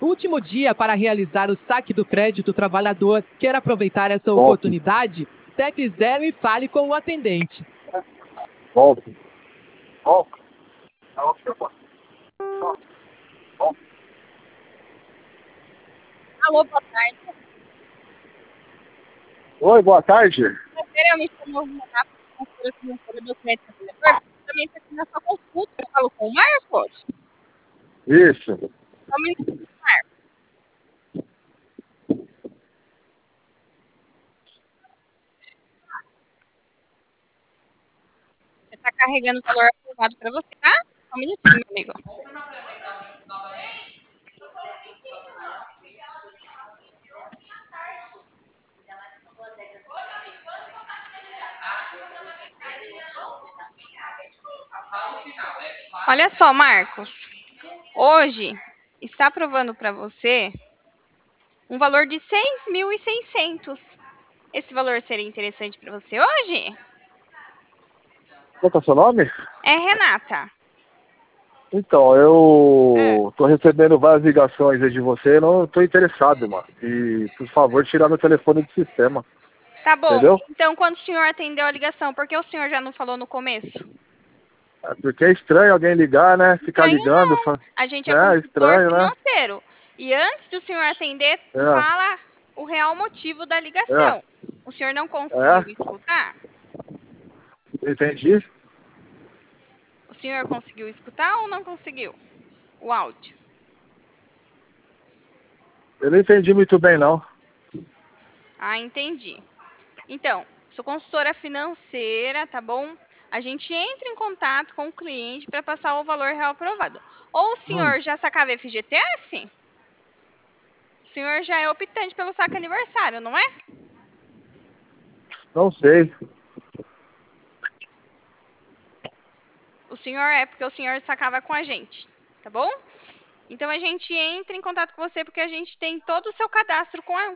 Último dia para realizar o saque do crédito trabalhador. Quer aproveitar essa oportunidade? Tecle 0 e fale com o atendente. Volte. Alô, boa tarde. Oi, boa tarde. Eu me chamo Renato, consultora financeira do crédito trabalhador. Também estou aqui na sua consulta. Eu falo com o Marcos. Isso. Só um minutinho, Marcos. Você está carregando o valor aprovado para você, tá? Só um minutinho, meu amigo. Olha só, Marcos. Hoje está aprovando para você um valor de 6.600. Esse valor seria interessante para você hoje? Qual que é o seu nome? É Renata. Então, eu tô recebendo várias ligações aí de você, não tô interessado, mano. E, por favor, tirar meu telefone do sistema. Tá bom. Entendeu? Então, quando o senhor atendeu a ligação, por que o senhor já não falou no começo? É porque é estranho alguém ligar, né? Ficar Estranho ligando. A gente é É consultor estranho, né? financeiro. E antes do senhor atender, É. fala o real motivo da ligação. O senhor não conseguiu escutar? Entendi. O senhor conseguiu escutar ou não conseguiu o áudio? Eu não entendi muito bem, não. Ah, entendi. Então, sou consultora financeira, tá bom? A gente entra em contato com o cliente para passar o valor real aprovado. Ou o senhor já sacava FGTS? O senhor já é optante pelo saque aniversário, não é? Não sei. O senhor é porque o senhor sacava com a gente, tá bom? Então a gente entra em contato com você porque a gente tem todo o seu cadastro